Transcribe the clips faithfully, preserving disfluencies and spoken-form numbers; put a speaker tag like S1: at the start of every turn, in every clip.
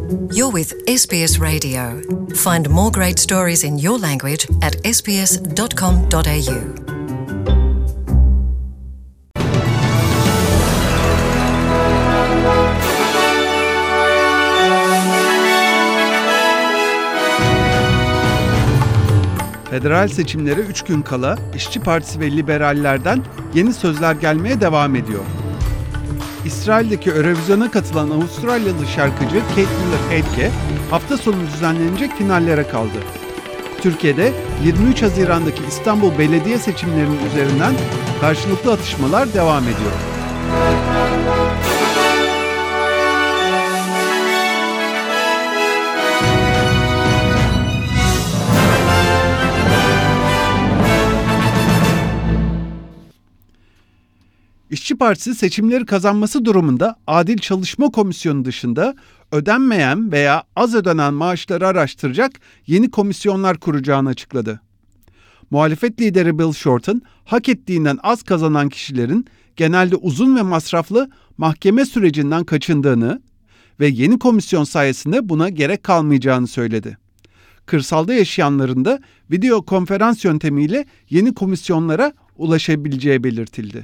S1: You're with S B S Radio. Find more great stories in your language at s b s dot com dot a u.
S2: Federal seçimlere üç gün kala İşçi Partisi ve liberallerden yeni sözler gelmeye devam ediyor. İsrail'deki Eurovision'a katılan Avustralyalı şarkıcı Kate Miller-Heidke hafta sonu düzenlenecek finallere kaldı. Türkiye'de yirmi üç Haziran'daki İstanbul Belediye seçimlerinin üzerinden karşılıklı atışmalar devam ediyor. İşçi Partisi seçimleri kazanması durumunda Adil Çalışma Komisyonu dışında ödenmeyen veya az ödenen maaşları araştıracak yeni komisyonlar kuracağını açıkladı. Muhalefet lideri Bill Shorten, hak ettiğinden az kazanan kişilerin genelde uzun ve masraflı mahkeme sürecinden kaçındığını ve yeni komisyon sayesinde buna gerek kalmayacağını söyledi. Kırsalda yaşayanların da video konferans yöntemiyle yeni komisyonlara ulaşabileceği belirtildi.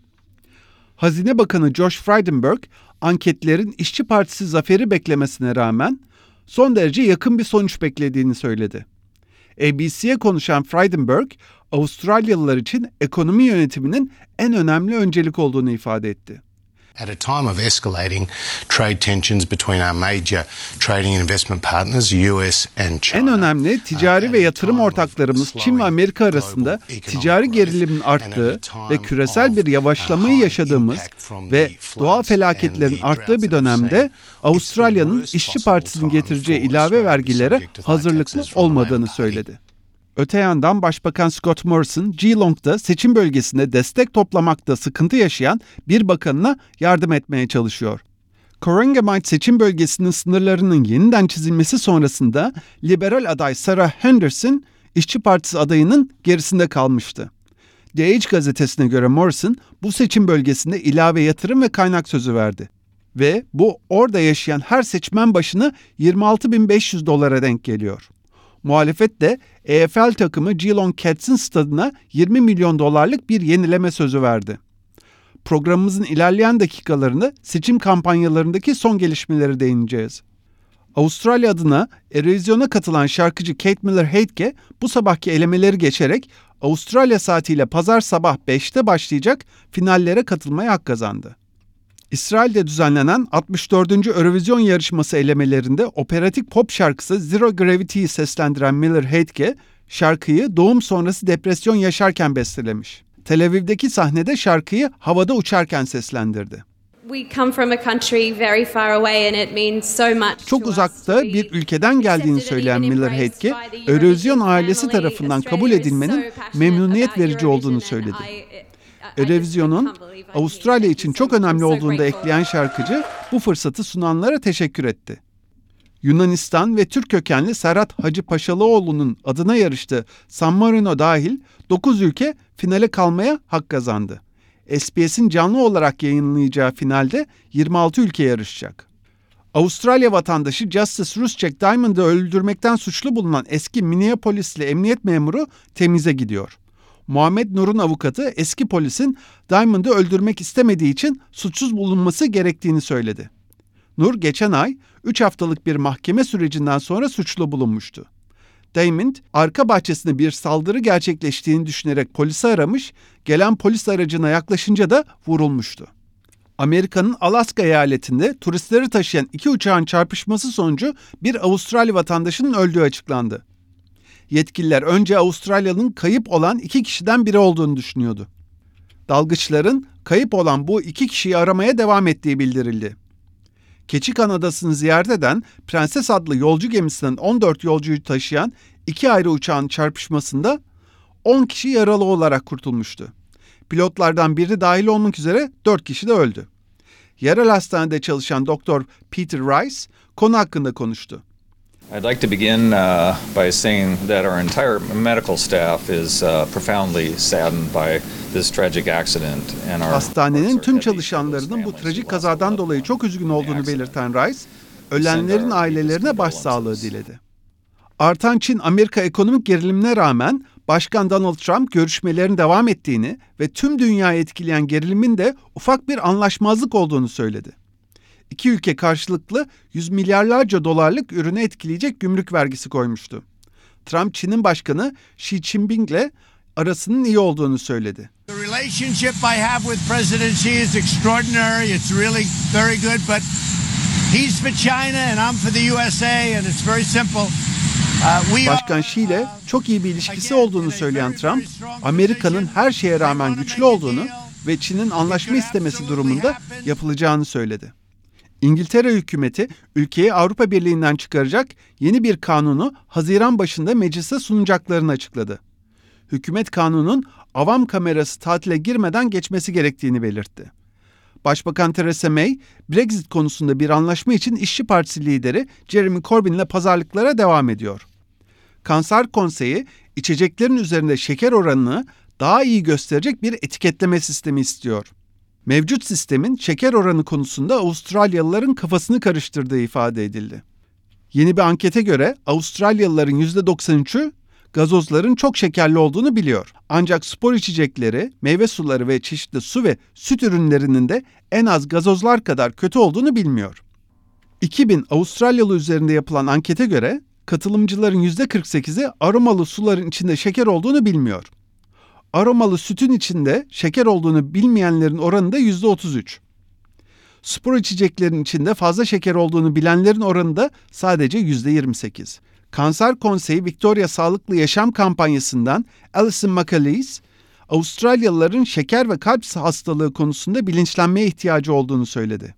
S2: Hazine Bakanı Josh Frydenberg, anketlerin İşçi Partisi zaferi beklemesine rağmen son derece yakın bir sonuç beklediğini söyledi. A B C'ye konuşan Frydenberg, Avustralyalılar için ekonomi yönetiminin en önemli öncelik olduğunu ifade etti.
S3: At a time of escalating trade tensions between our major trading and investment partners, U S and China.
S2: En önemli ticari ve yatırım ortaklarımız Çin ve Amerika arasında ticari gerilimin arttığı ve küresel bir yavaşlamayı yaşadığımız ve doğal felaketlerin arttığı bir dönemde Avustralya'nın İşçi Partisi'nin getireceği ilave vergilere hazırlıklı olmadığını söyledi. Öte yandan Başbakan Scott Morrison, Geelong'da seçim bölgesinde destek toplamakta sıkıntı yaşayan bir bakanına yardım etmeye çalışıyor. Corangamite seçim bölgesinin sınırlarının yeniden çizilmesi sonrasında liberal aday Sarah Henderson, İşçi Partisi adayının gerisinde kalmıştı. The Age gazetesine göre Morrison, bu seçim bölgesinde ilave yatırım ve kaynak sözü verdi. Ve bu orada yaşayan her seçmen başına yirmi altı bin beş yüz dolara denk geliyor. Muhalefet de E F L takımı Geelong Cats'in stadına yirmi milyon dolarlık bir yenileme sözü verdi. Programımızın ilerleyen dakikalarında seçim kampanyalarındaki son gelişmeleri değineceğiz. Avustralya adına Eurovision'a katılan şarkıcı Kate Miller-Heidke bu sabahki elemeleri geçerek Avustralya saatiyle pazar sabah beşte başlayacak finallere katılmaya hak kazandı. İsrail'de düzenlenen altmış dördüncü Eurovision yarışması elemelerinde operatik pop şarkısı Zero Gravity'yi seslendiren Miller-Heidke, şarkıyı doğum sonrası depresyon yaşarken bestelemiş. Tel Aviv'deki sahnede şarkıyı havada uçarken seslendirdi. Çok uzakta bir ülkeden geldiğini söyleyen Miller-Heidke, Eurovision ailesi tarafından kabul edilmenin memnuniyet verici olduğunu söyledi. Eurovision'un Avustralya için çok önemli olduğunu da ekleyen şarkıcı bu fırsatı sunanlara teşekkür etti. Yunanistan ve Türk kökenli Serhat Hacı Paşalıoğlu'nun adına yarıştığı San Marino dahil dokuz ülke finale kalmaya hak kazandı. S B S'in canlı olarak yayınlayacağı finalde yirmi altı ülke yarışacak. Avustralya vatandaşı Justice Ruszczyk Diamond'ı öldürmekten suçlu bulunan eski Minneapolis'li emniyet memuru temize gidiyor. Muhammed Nur'un avukatı eski polisin Diamond'ı öldürmek istemediği için suçsuz bulunması gerektiğini söyledi. Nur geçen ay üç haftalık bir mahkeme sürecinden sonra suçlu bulunmuştu. Diamond, arka bahçesinde bir saldırı gerçekleştiğini düşünerek polisi aramış, gelen polis aracına yaklaşınca da vurulmuştu. Amerika'nın Alaska eyaletinde turistleri taşıyan iki uçağın çarpışması sonucu bir Avustralya vatandaşının öldüğü açıklandı. Yetkililer önce Avustralya'nın kayıp olan iki kişiden biri olduğunu düşünüyordu. Dalgıçların kayıp olan bu iki kişiyi aramaya devam ettiği bildirildi. Keçikan Adası'nı ziyaret eden Prenses adlı yolcu gemisinden on dört yolcuyu taşıyan iki ayrı uçağın çarpışmasında on kişi yaralı olarak kurtulmuştu. Pilotlardan biri dahil olmak üzere dört kişi de öldü. Yerel hastanede çalışan Doktor Peter Rice konu hakkında konuştu.
S4: I'd like to begin uh, by saying that our entire medical staff is uh, profoundly saddened by this tragic accident and our
S2: Hastanenin tüm çalışanlarının bu trajik kazadan dolayı çok üzgün olduğunu belirten Rice, Ölenlerin ailelerine başsağlığı diledi. Artan Çin-Amerika ekonomik gerilimine rağmen Başkan Donald Trump görüşmelerin devam ettiğini ve tüm dünyayı etkileyen gerilimin de ufak bir anlaşmazlık olduğunu söyledi. İki ülke karşılıklı yüz milyarlarca dolarlık ürünü etkileyecek gümrük vergisi koymuştu. Trump, Çin'in başkanı Xi Jinping'le arasının iyi olduğunu söyledi.
S5: The relationship I have with President Xi is extraordinary. It's really very good, but he's for China and I'm for the U S A and it's very simple.
S2: Başkan Xi ile çok iyi bir ilişkisi olduğunu söyleyen Trump, Amerika'nın her şeye rağmen güçlü olduğunu ve Çin'in anlaşma istemesi durumunda yapılacağını söyledi. İngiltere hükümeti ülkeyi Avrupa Birliği'nden çıkaracak yeni bir kanunu Haziran başında meclise sunacaklarını açıkladı. Hükümet kanunun avam kamerası tatile girmeden geçmesi gerektiğini belirtti. Başbakan Theresa May, Brexit konusunda bir anlaşma için İşçi Partisi lideri Jeremy Corbyn'le pazarlıklara devam ediyor. Kanser Konseyi, içeceklerin üzerinde şeker oranını daha iyi gösterecek bir etiketleme sistemi istiyor. Mevcut sistemin şeker oranı konusunda Avustralyalıların kafasını karıştırdığı ifade edildi. Yeni bir ankete göre Avustralyalıların yüzde doksan üçü gazozların çok şekerli olduğunu biliyor. Ancak spor içecekleri, meyve suları ve çeşitli su ve süt ürünlerinin de en az gazozlar kadar kötü olduğunu bilmiyor. iki bin Avustralyalı üzerinde yapılan ankete göre katılımcıların yüzde kırk sekizi aromalı suların içinde şeker olduğunu bilmiyor. Aromalı sütün içinde şeker olduğunu bilmeyenlerin oranı da yüzde otuz üç. Spor içeceklerin içinde fazla şeker olduğunu bilenlerin oranı da sadece yüzde yirmi sekiz. Kanser Konseyi Victoria Sağlıklı Yaşam kampanyasından Alison McAleese, Avustralyalıların şeker ve kalp hastalığı konusunda bilinçlenmeye ihtiyacı olduğunu söyledi.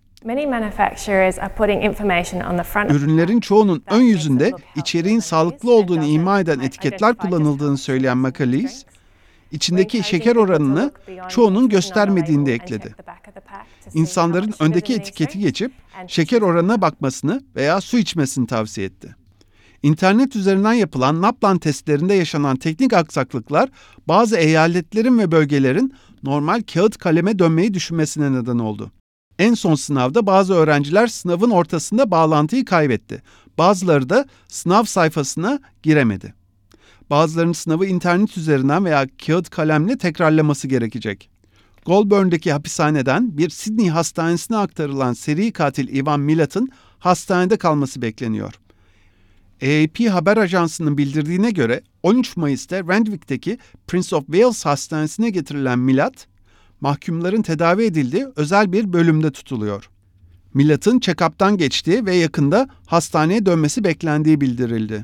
S2: Ürünlerin çoğunun ön yüzünde içeriğin sağlıklı olduğunu ima eden etiketler kullanıldığını söyleyen McAleese, içindeki şeker oranını çoğunun göstermediğini de ekledi. İnsanların öndeki etiketi geçip şeker oranına bakmasını veya su içmesini tavsiye etti. İnternet üzerinden yapılan NAPLAN testlerinde yaşanan teknik aksaklıklar bazı eyaletlerin ve bölgelerin normal kağıt kaleme dönmeyi düşünmesine neden oldu. En son sınavda bazı öğrenciler sınavın ortasında bağlantıyı kaybetti. Bazıları da sınav sayfasına giremedi. Bazılarının sınavı internet üzerinden veya kağıt kalemle tekrarlaması gerekecek. Goulburn'daki hapishaneden bir Sydney hastanesine aktarılan seri katil Ivan Milat'ın hastanede kalması bekleniyor. A A P haber ajansının bildirdiğine göre on üç Mayıs'ta Randwick'teki Prince of Wales Hastanesi'ne getirilen Milat, mahkumların tedavi edildiği özel bir bölümde tutuluyor. Milat'ın check-up'tan geçtiği ve yakında hastaneye dönmesi beklendiği bildirildi.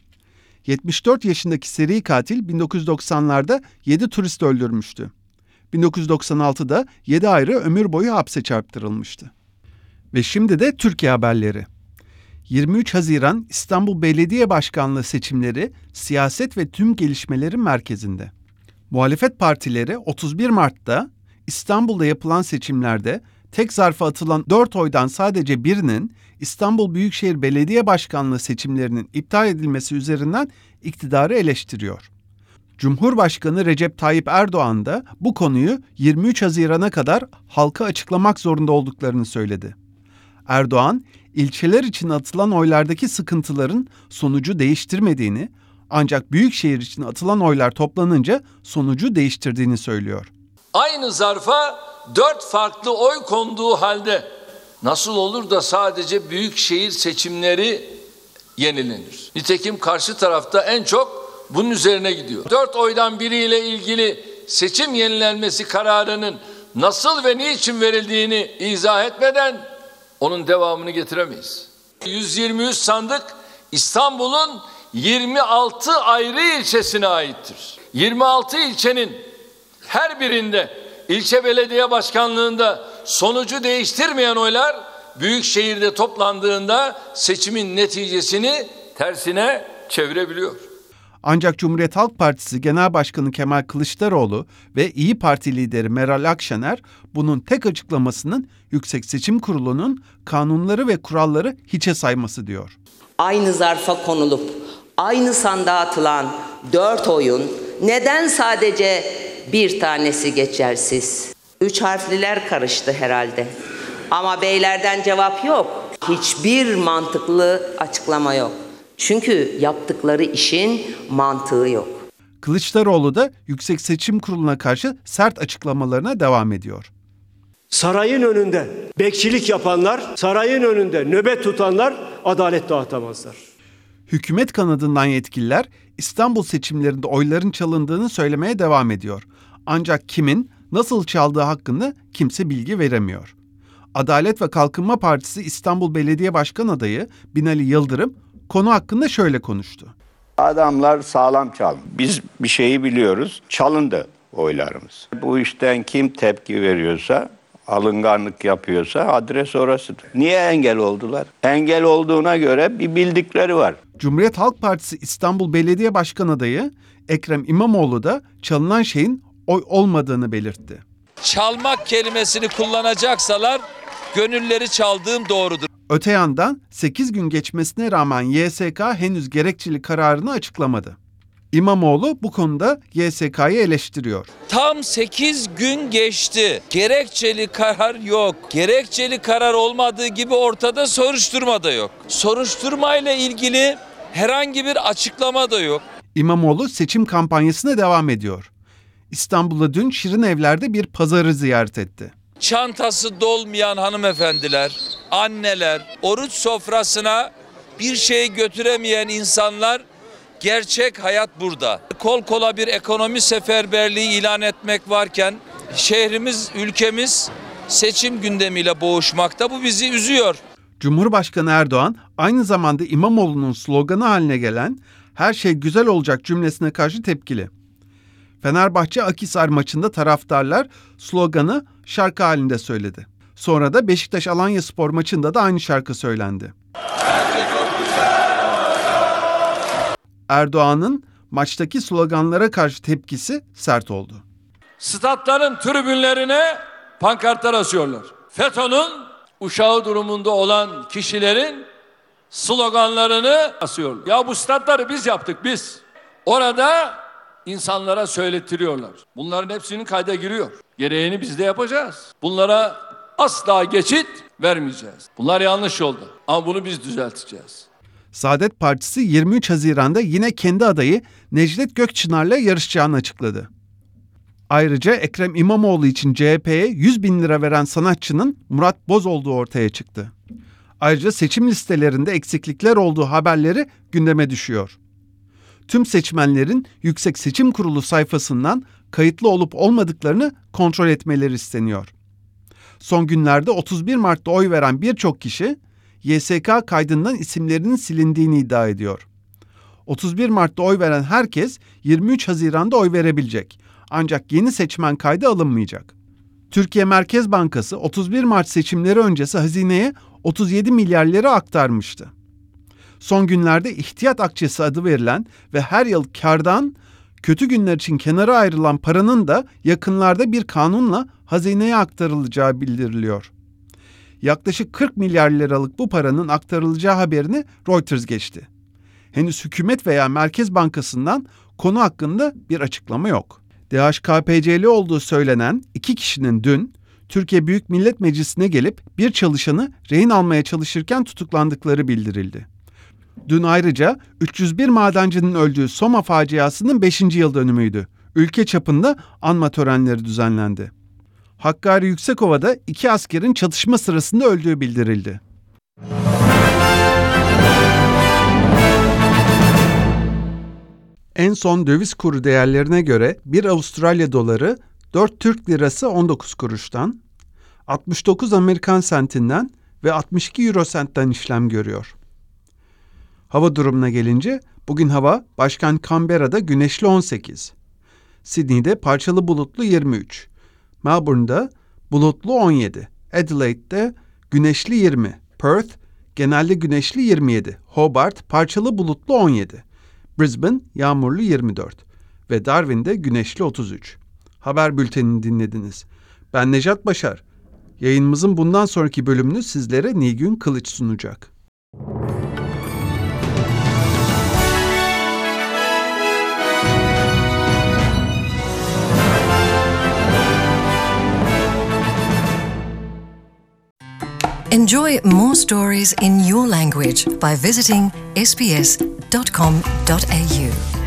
S2: yetmiş dört yaşındaki seri katil bin dokuz yüz doksanlarda yedi turist öldürmüştü. bin dokuz yüz doksan altıda yedi ayrı ömür boyu hapse çarptırılmıştı. Ve şimdi de Türkiye haberleri. yirmi üç Haziran İstanbul Belediye Başkanlığı seçimleri siyaset ve tüm gelişmelerin merkezinde. Muhalefet partileri otuz bir Mart'ta İstanbul'da yapılan seçimlerde tek zarfa atılan dört oydan sadece birinin İstanbul Büyükşehir Belediye Başkanlığı seçimlerinin iptal edilmesi üzerinden iktidarı eleştiriyor. Cumhurbaşkanı Recep Tayyip Erdoğan da bu konuyu yirmi üç Haziran'a kadar halka açıklamak zorunda olduklarını söyledi. Erdoğan, ilçeler için atılan oylardaki sıkıntıların sonucu değiştirmediğini, ancak büyükşehir için atılan oylar toplanınca sonucu değiştirdiğini söylüyor.
S6: Aynı zarfa dört farklı oy konduğu halde nasıl olur da sadece büyükşehir seçimleri yenilenir? Nitekim karşı tarafta en çok bunun üzerine gidiyor. Dört oydan biriyle ilgili seçim yenilenmesi kararının nasıl ve niçin verildiğini izah etmeden onun devamını getiremeyiz. yüz yirmi üç sandık İstanbul'un yirmi altı ayrı ilçesine aittir. yirmi altı ilçenin her birinde ilçe belediye başkanlığında sonucu değiştirmeyen oylar büyükşehirde toplandığında seçimin neticesini tersine çevirebiliyor.
S2: Ancak Cumhuriyet Halk Partisi Genel Başkanı Kemal Kılıçdaroğlu ve İYİ Parti lideri Meral Akşener bunun tek açıklamasının Yüksek Seçim Kurulu'nun kanunları ve kuralları hiçe sayması diyor.
S7: Aynı zarfa konulup aynı sandığa atılan dört oyun neden sadece bir tanesi geçersiz? Üç harfliler karıştı herhalde. Ama beylerden cevap yok. Hiçbir mantıklı açıklama yok. Çünkü yaptıkları işin mantığı yok.
S2: Kılıçdaroğlu da Yüksek Seçim Kurulu'na karşı sert açıklamalarına devam ediyor.
S8: Sarayın önünde bekçilik yapanlar, sarayın önünde nöbet tutanlar adalet dağıtamazlar.
S2: Hükümet kanadından yetkililer İstanbul seçimlerinde oyların çalındığını söylemeye devam ediyor. Ancak kimin, nasıl çaldığı hakkında kimse bilgi veremiyor. Adalet ve Kalkınma Partisi İstanbul Belediye Başkan Adayı Binali Yıldırım konu hakkında şöyle konuştu.
S9: Adamlar sağlam çaldı. Biz bir şeyi biliyoruz, çalındı oylarımız. Bu işten kim tepki veriyorsa, alınganlık yapıyorsa adres orasıdır. Niye engel oldular? Engel olduğuna göre bir bildikleri var.
S2: Cumhuriyet Halk Partisi İstanbul Belediye Başkan Adayı Ekrem İmamoğlu da çalınan şeyin oy olmadığını belirtti.
S6: Çalmak kelimesini kullanacaksalar gönülleri çaldığım doğrudur.
S2: Öte yandan sekiz gün geçmesine rağmen Y S K henüz gerekçeli kararını açıklamadı. İmamoğlu bu konuda Y S K'yı eleştiriyor.
S6: Tam sekiz gün geçti. Gerekçeli karar yok. Gerekçeli karar olmadığı gibi ortada soruşturma da yok. Soruşturmayla ilgili herhangi bir açıklama da yok.
S2: İmamoğlu seçim kampanyasına devam ediyor. İstanbul'da dün Şirinevler'de bir pazarı ziyaret etti.
S6: Çantası dolmayan hanımefendiler, anneler, oruç sofrasına bir şey götüremeyen insanlar, gerçek hayat burada. Kol kola bir ekonomi seferberliği ilan etmek varken şehrimiz, ülkemiz seçim gündemiyle boğuşmakta. Bu bizi üzüyor.
S2: Cumhurbaşkanı Erdoğan aynı zamanda İmamoğlu'nun sloganı haline gelen "Her şey güzel olacak" cümlesine karşı tepkili. Fenerbahçe Akhisar maçında taraftarlar sloganı şarkı halinde söyledi. Sonra da Beşiktaş Alanyaspor maçında da aynı şarkı söylendi. Erdoğan'ın maçtaki sloganlara karşı tepkisi sert oldu.
S6: Statların tribünlerine pankartlar asıyorlar. FETÖ'nün uşağı durumunda olan kişilerin sloganlarını asıyorlar. Ya bu statları biz yaptık biz. Orada insanlara söylettiriyorlar. Bunların hepsinin kayda giriyor. Gereğini biz de yapacağız. Bunlara asla geçit vermeyeceğiz. Bunlar yanlış yolda. Ama bunu biz düzelteceğiz.
S2: Saadet Partisi yirmi üç Haziran'da yine kendi adayı Necdet Gökçınar'la yarışacağını açıkladı. Ayrıca Ekrem İmamoğlu için C H P'ye yüz bin lira veren sanatçının Murat Boz olduğu ortaya çıktı. Ayrıca seçim listelerinde eksiklikler olduğu haberleri gündeme düşüyor. Tüm seçmenlerin Yüksek Seçim Kurulu sayfasından kayıtlı olup olmadıklarını kontrol etmeleri isteniyor. Son günlerde otuz bir Mart'ta oy veren birçok kişi Y S K kaydından isimlerinin silindiğini iddia ediyor. otuz bir Mart'ta oy veren herkes yirmi üç Haziran'da oy verebilecek. Ancak yeni seçmen kaydı alınmayacak. Türkiye Merkez Bankası otuz bir Mart seçimleri öncesi hazineye otuz yedi milyar lira aktarmıştı. Son günlerde ihtiyat akçesi adı verilen ve her yıl kârdan kötü günler için kenara ayrılan paranın da yakınlarda bir kanunla hazineye aktarılacağı bildiriliyor. Yaklaşık kırk milyar liralık bu paranın aktarılacağı haberini Reuters geçti. Henüz hükümet veya Merkez Bankası'ndan konu hakkında bir açıklama yok. D H K P C L olduğu söylenen iki kişinin dün Türkiye Büyük Millet Meclisi'ne gelip bir çalışanı rehin almaya çalışırken tutuklandıkları bildirildi. Dün ayrıca üç yüz bir madencinin öldüğü Soma faciasının beşinci yıl dönümüydü. Ülke çapında anma törenleri düzenlendi. Hakkari Yüksekova'da iki askerin çatışma sırasında öldüğü bildirildi. En son döviz kuru değerlerine göre bir Avustralya doları dört Türk lirası on dokuz kuruştan, altmış dokuz Amerikan sentinden ve altmış iki Euro sentten işlem görüyor. Hava durumuna gelince bugün hava başkent Canberra'da güneşli on sekiz, Sydney'de parçalı bulutlu yirmi üç, Melbourne'da bulutlu on yedi, Adelaide'de güneşli yirmi, Perth genelde güneşli yirmi yedi, Hobart parçalı bulutlu on yedi, Brisbane yağmurlu yirmi dört ve Darwin'de güneşli otuz üç. Haber bültenini dinlediniz. Ben Nejat Başar. Yayınımızın bundan sonraki bölümünü sizlere Nilgün Kılıç sunacak.
S1: Enjoy more stories in your language by visiting s b s dot com dot a u.